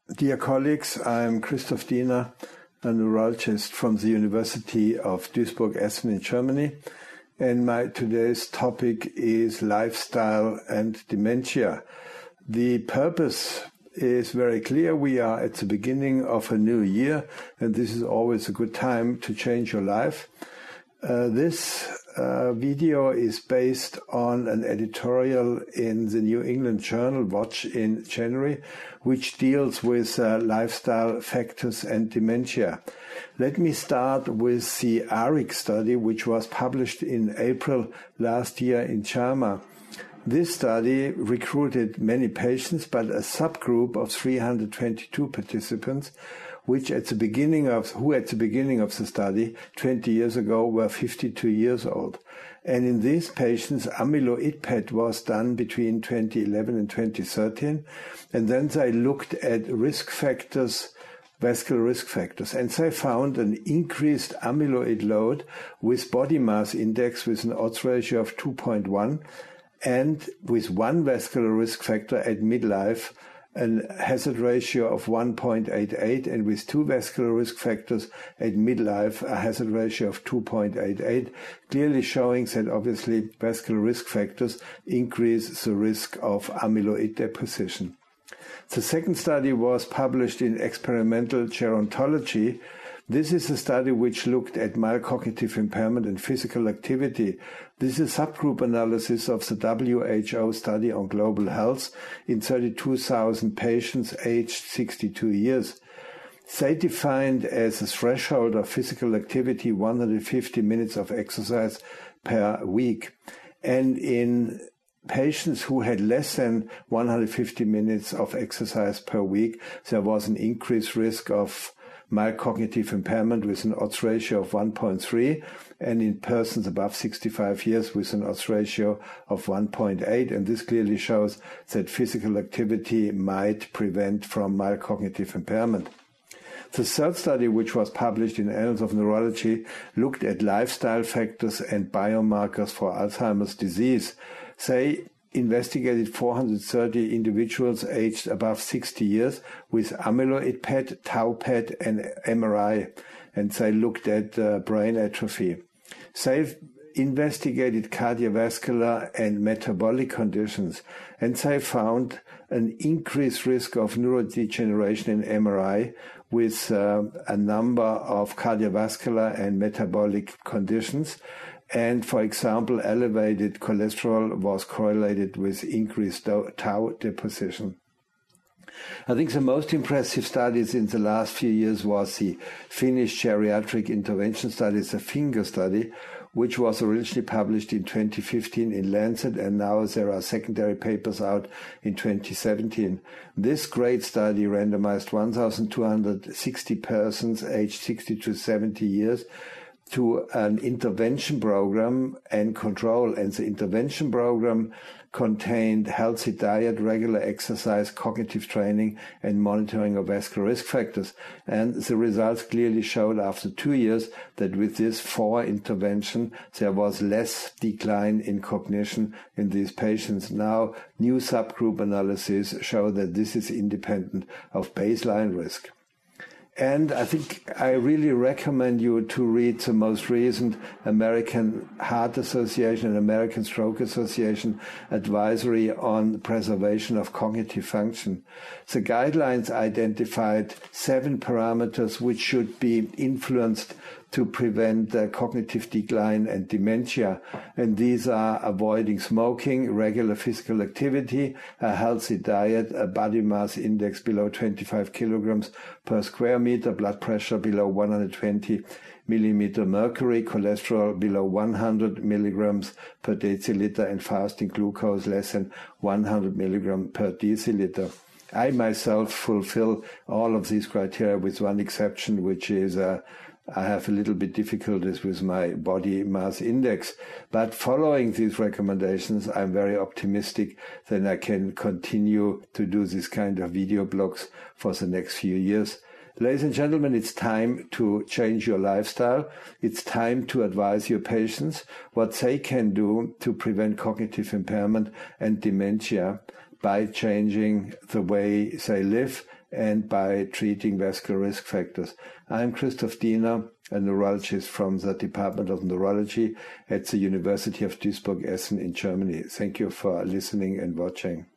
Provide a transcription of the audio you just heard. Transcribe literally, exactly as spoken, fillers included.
Dear colleagues, I'm Christoph Diener, a neurologist from the University of Duisburg-Essen in Germany, and my today's topic is lifestyle and dementia. The purpose is very clear. We are at the beginning of a new year, and this is always a good time to change your life. Uh, this uh, video is based on an editorial in the New England Journal, Watch, in January, which deals with uh, lifestyle factors and dementia. Let me start with the A R I C study, which was published in April last year in JAMA. This study recruited many patients, but a subgroup of three hundred twenty-two participants, which at the beginning of, who at the beginning of the study, twenty years ago, were fifty-two years old. And in these patients, amyloid P E T was done between twenty eleven and twenty thirteen. And then they looked at risk factors, vascular risk factors, and they found an increased amyloid load with body mass index with an odds ratio of two point one, and with one vascular risk factor at midlife, a hazard ratio of one point eight eight, and with two vascular risk factors at midlife, a hazard ratio of two point eight eight, clearly showing that obviously vascular risk factors increase the risk of amyloid deposition. The second study was published in Experimental Gerontology. This is a study which looked at mild cognitive impairment and physical activity. This is a subgroup analysis of the W H O study on global health in thirty-two thousand patients aged sixty-two years. They defined as a threshold of physical activity one hundred fifty minutes of exercise per week. And in patients who had less than one hundred fifty minutes of exercise per week, there was an increased risk of mild cognitive impairment with an odds ratio of one point three, and in persons above sixty-five years with an odds ratio of one point eight. And this clearly shows that physical activity might prevent from mild cognitive impairment. The third study, which was published in Annals of Neurology, looked at lifestyle factors and biomarkers for Alzheimer's disease. They investigated four hundred thirty individuals aged above sixty years with amyloid P E T, tau P E T, and M R I, and they looked at uh, brain atrophy. They investigated cardiovascular and metabolic conditions, and they found an increased risk of neurodegeneration in M R I with uh, a number of cardiovascular and metabolic conditions. And, for example, elevated cholesterol was correlated with increased tau deposition. I think the most impressive studies in the last few years was the Finnish geriatric intervention study, the FINGER study, which was originally published in twenty fifteen in Lancet, and now there are secondary papers out in twenty seventeen. This great study randomized one thousand two hundred sixty persons aged sixty to seventy years to an intervention program and control. And the intervention program contained healthy diet, regular exercise, cognitive training, and monitoring of vascular risk factors. And the results clearly showed after two years that with this four intervention, there was less decline in cognition in these patients. Now, new subgroup analyses show that this is independent of baseline risk. And I think I really recommend you to read the most recent American Heart Association and American Stroke Association advisory on preservation of cognitive function. The guidelines identified seven parameters which should be influenced to prevent uh, cognitive decline and dementia. And these are avoiding smoking, regular physical activity, a healthy diet, a body mass index below twenty-five kilograms per square meter, blood pressure below one hundred twenty millimeter mercury, cholesterol below one hundred milligrams per deciliter, and fasting glucose less than one hundred milligrams per deciliter. I myself fulfill all of these criteria with one exception, which is uh, I have a little bit difficulties with my body mass index. But following these recommendations, I'm very optimistic that I can continue to do this kind of video blogs for the next few years. Ladies and gentlemen, it's time to change your lifestyle. It's time to advise your patients what they can do to prevent cognitive impairment and dementia by changing the way they live and by treating vascular risk factors. I'm Christoph Diener, a neurologist from the Department of Neurology at the University of Duisburg-Essen in Germany. Thank you for listening and watching.